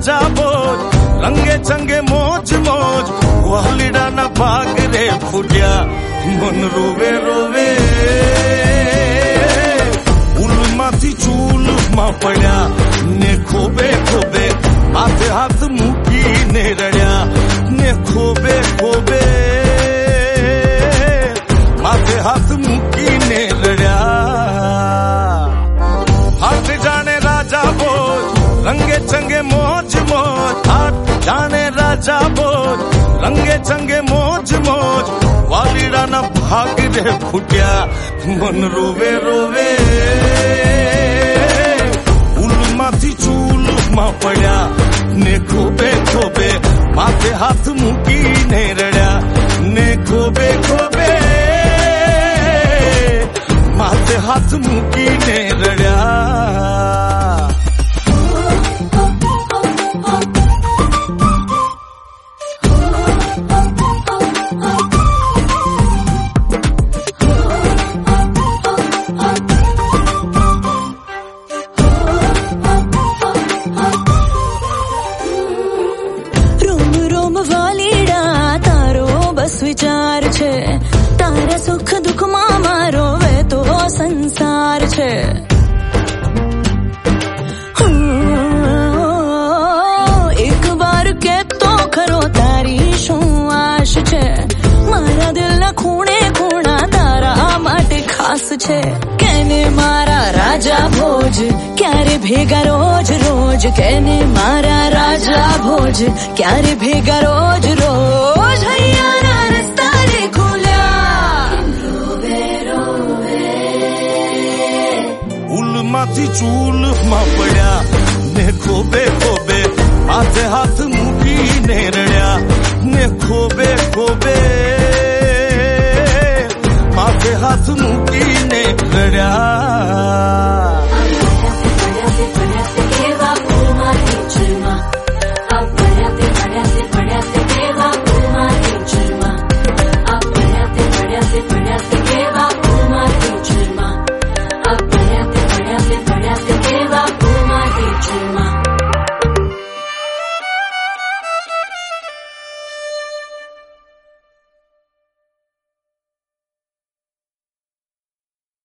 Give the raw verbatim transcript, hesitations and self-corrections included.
राजा बोज रंगे चंगे मोज मोज वालिडा ना भाग रे फुटिया मन रोवे रोवे उलमाती चूल मा पड़ा ने खोबे खोबे हाथ हाथ मुकी ने रड़िया ने खोबे खोबे माथे हाथ मुकी ने रड़िया हाथ जाने राजा बोज रंगे चंगे मोज मोज हाथ जाने राजा बोज रंगे चंगे मोज मोज वालिडा ना भाग रे फुटिया मन रोवे रोवे उलमाती चूल मा पड़ा ने खोबे खोबे माथे हाथ मुकी ने रड़िया ने खोबे खोबे माथे हाथ मुकी ने रड़िया विचार छे तारा सुख दुख में मारो वे तो संसार छे एक बार के तो खरो तारी शू आश छे मारा दिल ना खूणे खूणा तारा माटे खास छे केने मारा राजा भोज क्यारे भेगा रोज रोज केने मारा राजा भोज क्यारे भेगा रोज रोज हैया माथी चूल मा पड़ा ने खोबे खोबे हाथ हाथ मुकी ने रड़िया ने खोबे खोबे माथे हाथ मुकी ने रड़िया।